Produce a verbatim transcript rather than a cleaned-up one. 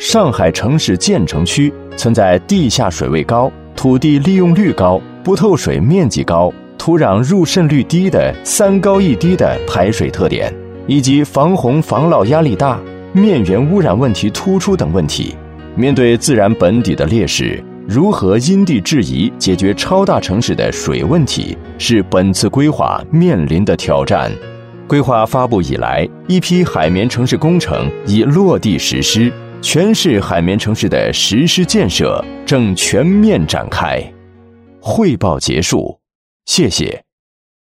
上海城市建成区存在地下水位高、土地利用率高、不透水面积高、土壤入渗率低的三高一低的排水特点，以及防洪防涝压力大、面源污染问题突出等问题。面对自然本底的劣势，如何因地制宜解决超大城市的水问题，是本次规划面临的挑战。规划发布以来，一批海绵城市工程已落地实施，全市海绵城市的实施建设正全面展开。汇报结束，谢谢。